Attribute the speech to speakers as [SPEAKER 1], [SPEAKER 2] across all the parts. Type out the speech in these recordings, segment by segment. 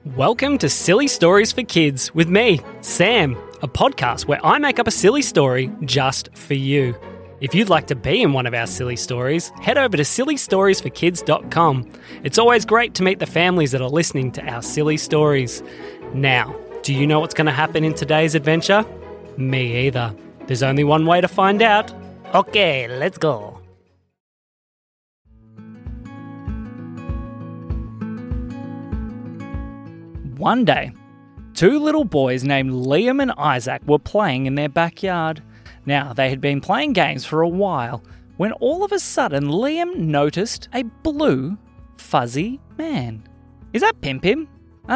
[SPEAKER 1] Welcome to Silly Stories for Kids with me, Sam, a podcast where I make up a silly story just for you. If you'd like to be in one of our silly stories, head over to sillystoriesforkids.com. It's always great to meet the families that are listening to our silly stories. Now, do you know what's going to happen in today's adventure? Me either. There's only one way to find out. Okay, let's go. One day, two little boys named Liam and Isaac were playing in their backyard. Now, they had been playing games for a while when all of a sudden Liam noticed a blue, fuzzy man. Is that Pim Pim?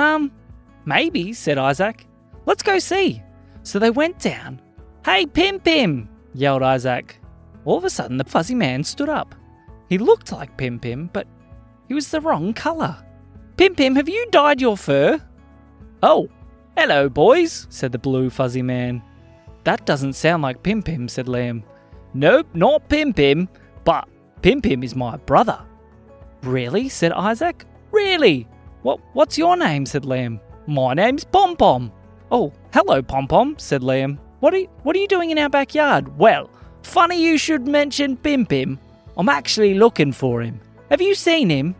[SPEAKER 1] Maybe, said Isaac. Let's go see. So they went down. Hey, Pim Pim, yelled Isaac. All of a sudden, the fuzzy man stood up. He looked like Pim Pim, but he was the wrong colour. Pim Pim, have you dyed your fur? Oh, hello, boys, said the blue fuzzy man. That doesn't sound like Pim Pim, said Liam. Nope, not Pim Pim, but Pim Pim is my brother. Really, said Isaac. Really? What's your name, said Liam. My name's Pom Pom. Oh, hello, Pom Pom, said Liam. What are you doing in our backyard? Well, funny you should mention Pim Pim. I'm actually looking for him. Have you seen him?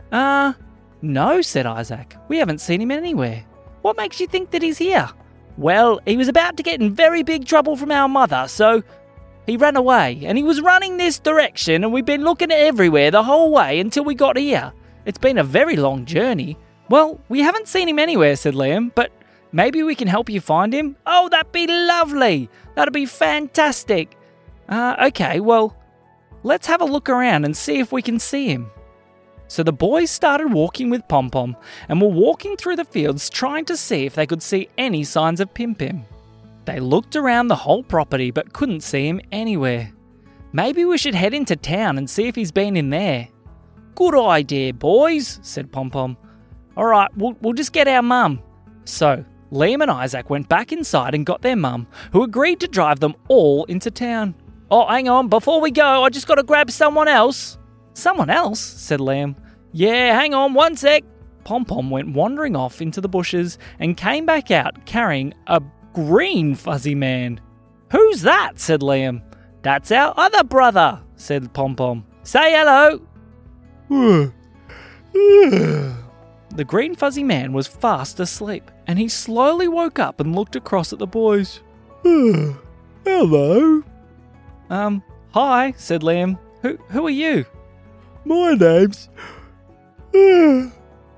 [SPEAKER 1] No, said Isaac. We haven't seen him anywhere. What makes you think that he's here? Well, he was about to get in very big trouble from our mother, so he ran away, and he was running this direction, and we've been looking everywhere the whole way until we got here. It's been a very long journey. Well, we haven't seen him anywhere, said Liam, but maybe we can help you find him. Oh, that'd be lovely. That'd be fantastic. Okay, well, let's have a look around and see if we can see him. So the boys started walking with Pom Pom and were walking through the fields trying to see if they could see any signs of Pim Pim. They looked around the whole property but couldn't see him anywhere. Maybe we should head into town and see if he's been in there. Good idea, boys, said Pom Pom. All right, we'll just get our mum. So Liam and Isaac went back inside and got their mum, who agreed to drive them all into town. Oh, hang on, before we go, I just got to grab someone else. Someone else, said Liam. Yeah, hang on, one sec. Pom Pom went wandering off into the bushes and came back out carrying a green fuzzy man. Who's that? Said Liam. That's our other brother, said Pom Pom. Say hello. The green fuzzy man was fast asleep, and he slowly woke up and looked across at the boys. Hello. Hi, said Liam. Who are you? My name's Pam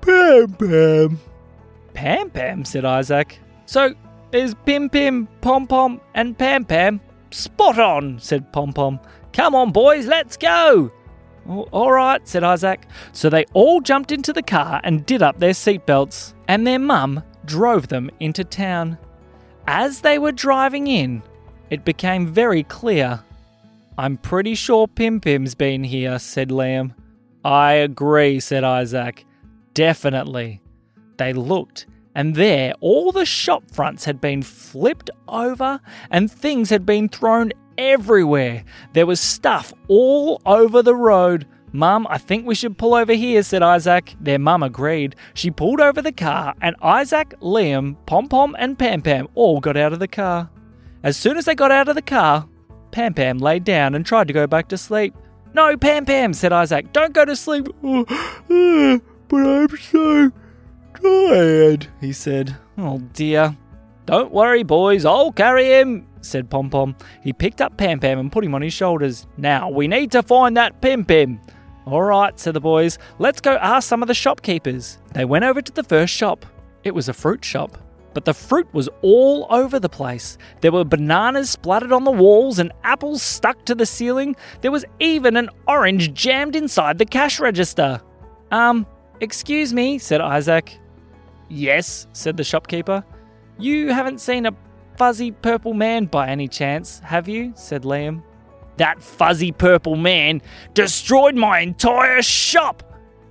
[SPEAKER 1] Pam. Pam Pam, said Isaac. So, is Pim Pim, Pom Pom and Pam Pam? Spot on, said Pom Pom. Come on, boys, let's go. All right, said Isaac. So they all jumped into the car and did up their seatbelts, and their mum drove them into town. As they were driving in, it became very clear. I'm pretty sure Pim Pim's been here, said Liam. I agree, said Isaac. Definitely. They looked, and there all the shop fronts had been flipped over and things had been thrown everywhere. There was stuff all over the road. Mum, I think we should pull over here, said Isaac. Their mum agreed. She pulled over the car, and Isaac, Liam, Pom Pom and Pam Pam all got out of the car. As soon as they got out of the car, Pam Pam laid down and tried to go back to sleep. No, Pam Pam, said Isaac. Don't go to sleep. But I'm so tired, he said. Oh dear. Don't worry, boys. I'll carry him, said Pom Pom. He picked up Pam Pam and put him on his shoulders. Now, we need to find that Pim Pim. All right, said the boys. Let's go ask some of the shopkeepers. They went over to the first shop. It was a fruit shop. But the fruit was all over the place. There were bananas splattered on the walls and apples stuck to the ceiling. There was even an orange jammed inside the cash register. Excuse me, said Isaac. Yes, said the shopkeeper. You haven't seen a fuzzy purple man by any chance, have you? Said Liam. That fuzzy purple man destroyed my entire shop.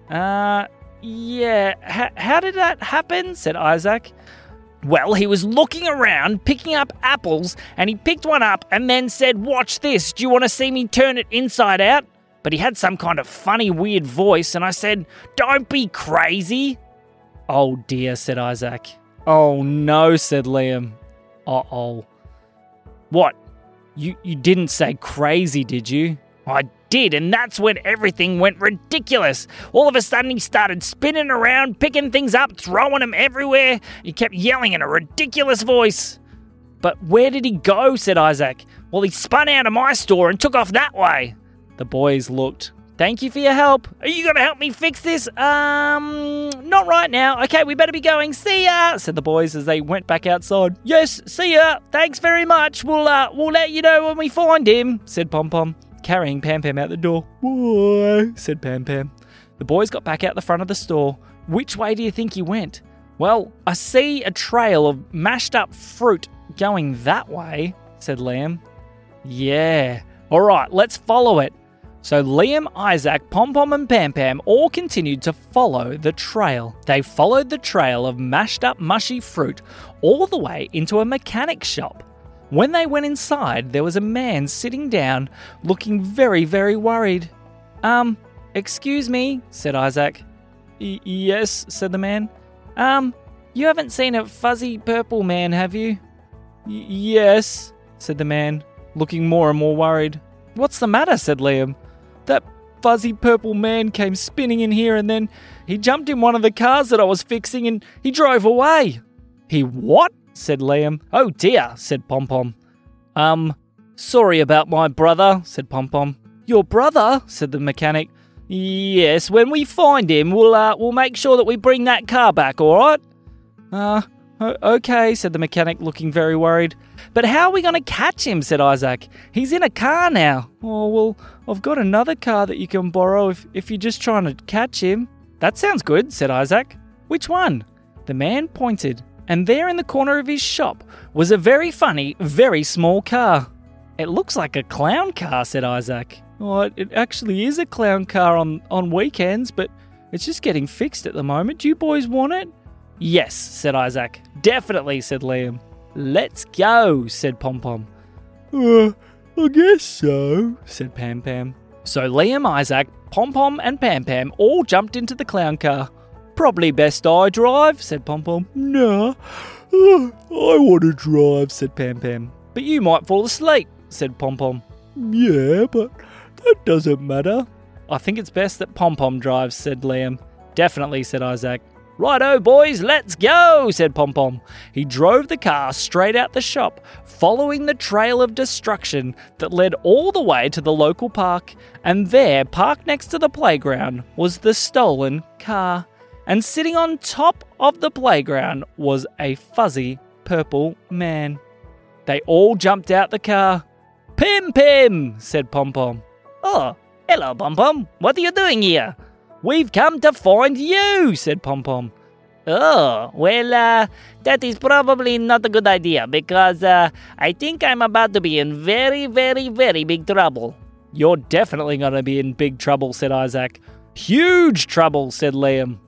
[SPEAKER 1] Yeah, how did that happen? Said Isaac. Well, he was looking around, picking up apples, and he picked one up and then said, "Watch this, do you want to see me turn it inside out?" But he had some kind of funny, weird voice, and I said, "Don't be crazy." Oh dear, said Isaac. Oh no, said Liam. Uh-oh. What? You didn't say crazy, did you? I did, and that's when everything went ridiculous. All of a sudden, he started spinning around, picking things up, throwing them everywhere. He kept yelling in a ridiculous voice. But where did he go, said Isaac. Well, he spun out of my store and took off that way. The boys looked. Thank you for your help. Are you going to help me fix this? Not right now. Okay, we better be going. See ya, said the boys as they went back outside. Yes, see ya. Thanks very much. We'll let you know when we find him, said Pom Pom, carrying Pam Pam out the door. Bye, said Pam Pam. The boys got back out the front of the store. Which way do you think he went? Well, I see a trail of mashed up fruit going that way, said Liam. Yeah. All right, let's follow it. So Liam, Isaac, Pom Pom and Pam Pam all continued to follow the trail. They followed the trail of mashed up mushy fruit all the way into a mechanic shop. When they went inside, there was a man sitting down looking very, very worried. Excuse me, said Isaac. Yes, said the man. You haven't seen a fuzzy purple man, have you? Yes, said the man, looking more and more worried. What's the matter, said Liam. That fuzzy purple man came spinning in here and then he jumped in one of the cars that I was fixing and he drove away. He what? Said Liam. Oh dear, said Pom Pom. Sorry about my brother, said Pom Pom. Your brother? Said the mechanic. Yes, when we find him, we'll make sure that we bring that car back, all right? Okay, said the mechanic, looking very worried. But how are we going to catch him, said Isaac. He's in a car now. Oh, well, I've got another car that you can borrow if you're just trying to catch him. That sounds good, said Isaac. Which one? The man pointed, and there in the corner of his shop was a very funny, very small car. It looks like a clown car, said Isaac. Oh, it actually is a clown car on weekends, but it's just getting fixed at the moment. Do you boys want it? Yes, said Isaac. Definitely, said Liam. Let's go, said Pom Pom. I guess so, said Pam Pam. So Liam, Isaac, Pom Pom and Pam Pam all jumped into the clown car. Probably best I drive, said Pom Pom. Nah, I want to drive, said Pam Pam. But you might fall asleep, said Pom Pom. Yeah, but that doesn't matter. I think it's best that Pom Pom drives, said Liam. Definitely, said Isaac. Righto, boys, let's go, said Pom Pom. He drove the car straight out the shop, following the trail of destruction that led all the way to the local park, and there, parked next to the playground, was the stolen car. And sitting on top of the playground was a fuzzy purple man. They all jumped out the car. Pim Pim, said Pom Pom. Oh, hello, Pom Pom. What are you doing here? We've come to find you, said Pom Pom. Oh, well, that is probably not a good idea because I think I'm about to be in very, very, very big trouble. You're definitely going to be in big trouble, said Isaac. Huge trouble, said Liam.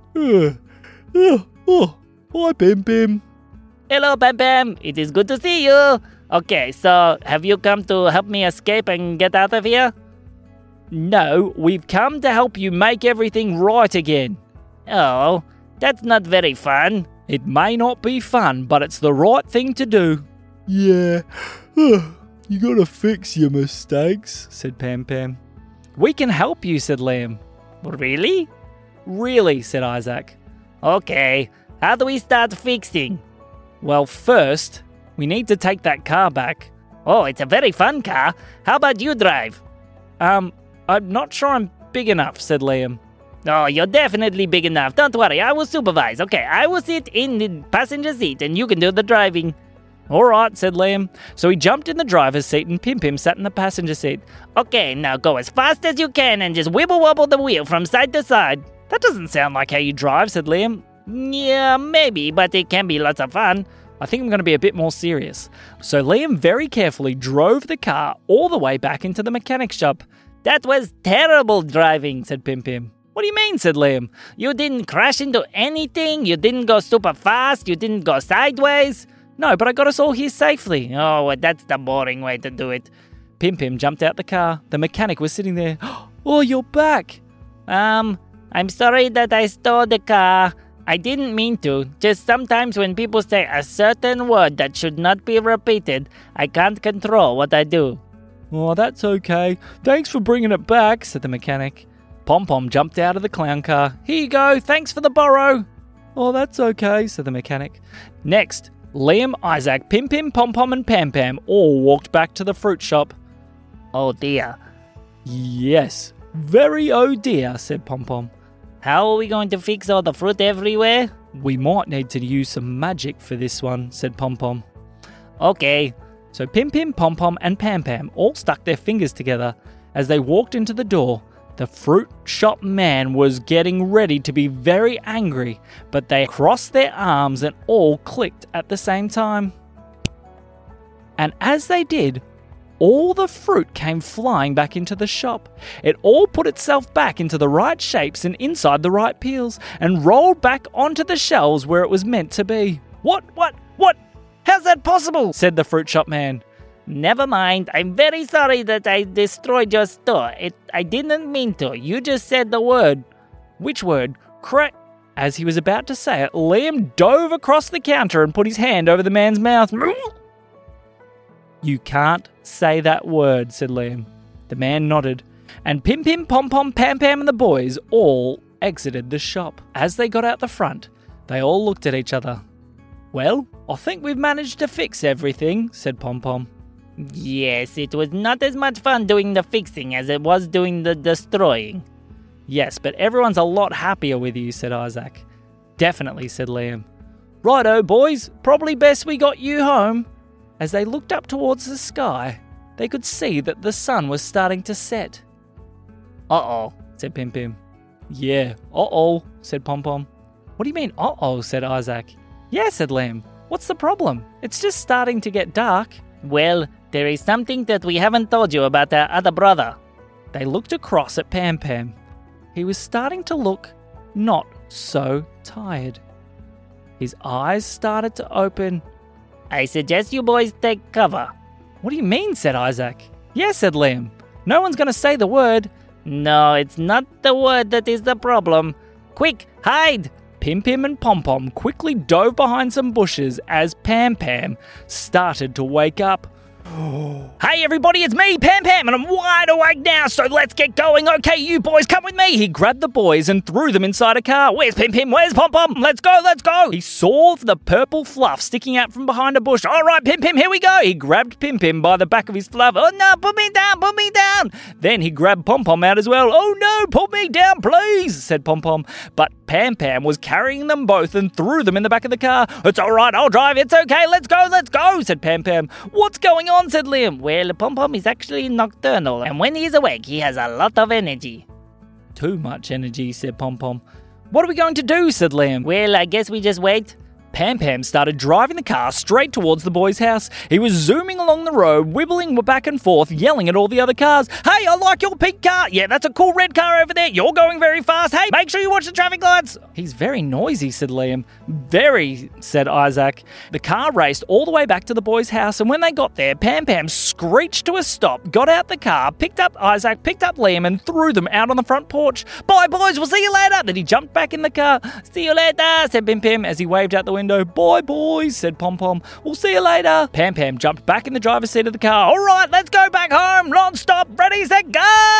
[SPEAKER 1] Hi, Pim Pim. Hello, Pam Pam. It is good to see you. Okay, so have you come to help me escape and get out of here? No, we've come to help you make everything right again. Oh, that's not very fun. It may not be fun, but it's the right thing to do. Yeah, you gotta fix your mistakes, said Pam Pam. We can help you, said Liam. Really? Really, said Isaac. Okay, how do we start fixing? Well, first, we need to take that car back. Oh, it's a very fun car. How about you drive? I'm not sure I'm big enough, said Liam. Oh, you're definitely big enough. Don't worry, I will supervise. Okay, I will sit in the passenger seat and you can do the driving. All right, said Liam. So he jumped in the driver's seat and Pim Pim sat in the passenger seat. Okay, now go as fast as you can and just wibble-wobble the wheel from side to side. That doesn't sound like how you drive, said Liam. Yeah, maybe, but it can be lots of fun. I think I'm going to be a bit more serious. So Liam very carefully drove the car all the way back into the mechanic shop. That was terrible driving, said Pim Pim. What do you mean, said Liam. You didn't crash into anything? You didn't go super fast? You didn't go sideways? No, but I got us all here safely. Oh, well, that's the boring way to do it. Pim Pim jumped out the car. The mechanic was sitting there. Oh, you're back. I'm sorry that I stole the car.
[SPEAKER 2] I didn't mean to. Just sometimes when people say a certain word that should not be repeated, I can't control what I do.
[SPEAKER 1] Oh, that's okay. Thanks for bringing it back, said the mechanic. Pom-Pom jumped out of the clown car. Here you go, thanks for the borrow. Oh, that's okay, said the mechanic. Next, Liam, Isaac, Pim Pim, Pom-Pom and Pam Pam all walked back to the fruit shop.
[SPEAKER 2] Oh dear.
[SPEAKER 1] Yes, very oh dear, said Pom-Pom.
[SPEAKER 2] How are we going to fix all the fruit everywhere?
[SPEAKER 1] We might need to use some magic for this one, said Pom-Pom.
[SPEAKER 2] Okay.
[SPEAKER 1] So Pim Pim, Pom-Pom and Pam Pam all stuck their fingers together. As they walked into the door, the fruit shop man was getting ready to be very angry, but they crossed their arms and all clicked at the same time. And as they did, all the fruit came flying back into the shop. It all put itself back into the right shapes and inside the right peels and rolled back onto the shelves where it was meant to be. What? How's that possible? Said the fruit shop man.
[SPEAKER 2] Never mind. I'm very sorry that I destroyed your store. I didn't mean to. You just said the word.
[SPEAKER 1] Which word? Crack. As he was about to say it, Liam dove across the counter and put his hand over the man's mouth. You can't say that word, said Liam. The man nodded, and Pim Pim, Pom Pom, Pam Pam and the boys all exited the shop. As they got out the front, they all looked at each other. Well, I think we've managed to fix everything, said Pom Pom.
[SPEAKER 2] Yes, it was not as much fun doing the fixing as it was doing the destroying.
[SPEAKER 1] Yes, but everyone's a lot happier with you, said Isaac. Definitely, said Liam. Righto, boys, probably best we got you home. As they looked up towards the sky, they could see that the sun was starting to set. Uh-oh, said Pim Pim. Yeah, uh-oh, said Pom Pom. What do you mean, uh-oh, said Isaac. Yeah, said Liam. What's the problem? It's just starting to get dark.
[SPEAKER 2] Well, there is something that we haven't told you about our other brother.
[SPEAKER 1] They looked across at Pam Pam. He was starting to look not so tired. His eyes started to open.
[SPEAKER 2] I suggest you boys take cover.
[SPEAKER 1] What do you mean, said Isaac. Yeah, said Liam. No one's going to say the word.
[SPEAKER 2] No, it's not the word that is the problem. Quick, hide!
[SPEAKER 1] Pim Pim and Pom Pom quickly dove behind some bushes as Pam Pam started to wake up. Hey everybody, it's me, Pam Pam, and I'm wide awake now, so let's get going. Okay, you boys, come with me. He grabbed the boys and threw them inside a car. Where's Pim Pim? Where's Pom Pom? Let's go, let's go. He saw the purple fluff sticking out from behind a bush. All right, Pim Pim, here we go. He grabbed Pim Pim by the back of his fluff. Oh no, put me down, put me down. Then he grabbed Pom Pom out as well. Oh no, put me down, please, said Pom Pom. But Pam Pam was carrying them both and threw them in the back of the car. It's all right, I'll drive. It's okay, let's go, said Pam Pam. What's going on, said Liam.
[SPEAKER 2] Well, Pom Pom is actually nocturnal, and when he's awake, he has a lot of energy.
[SPEAKER 1] Too much energy, said Pom Pom. What are we going to do, said Liam.
[SPEAKER 2] Well, I guess we just wait.
[SPEAKER 1] Pam Pam started driving the car straight towards the boy's house. He was zooming along the road, wibbling back and forth, yelling at all the other cars. Hey, I like your pink car. Yeah, that's a cool red car over there. You're going very fast. Hey, make sure you watch the traffic lights. He's very noisy, said Liam. Very, said Isaac. The car raced all the way back to the boy's house, and when they got there, Pam Pam screeched to a stop, got out the car, picked up Isaac, picked up Liam, and threw them out on the front porch. Bye, boys, we'll see you later. Then he jumped back in the car. See you later, said Pim Pim as he waved out the window. Bye, boys, said Pom Pom. We'll see you later. Pam Pam jumped back in the driver's seat of the car. All right, let's go back home. Non-stop, ready, set,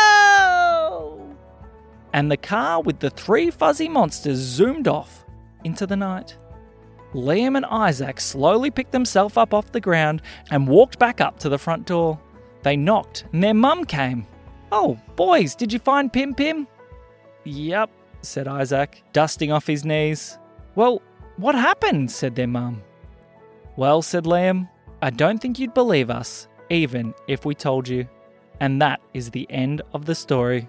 [SPEAKER 1] go! And the car with the three fuzzy monsters zoomed off into the night. Liam and Isaac slowly picked themselves up off the ground and walked back up to the front door. They knocked and their mum came. Oh, boys, did you find Pim Pim? Yep, said Isaac, dusting off his knees. Well, what happened? Said their mum. Well, said Liam, I don't think you'd believe us, even if we told you. And that is the end of the story.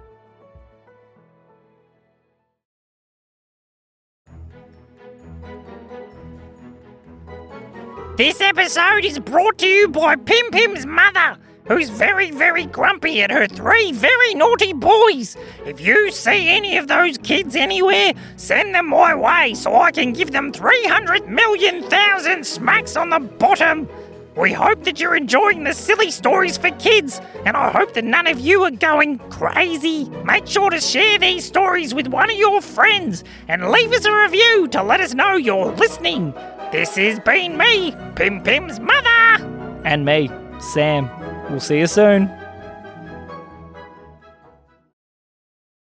[SPEAKER 3] This episode is brought to you by Pim Pim's mother, who's very, very grumpy at her three very naughty boys. If you see any of those kids anywhere, send them my way so I can give them 300,000,000 smacks on the bottom. We hope that you're enjoying the silly stories for kids, and I hope that none of you are going crazy. Make sure to share these stories with one of your friends and leave us a review to let us know you're listening. This has been me, Pim Pim's mother.
[SPEAKER 1] And me, Sam. We'll see you soon.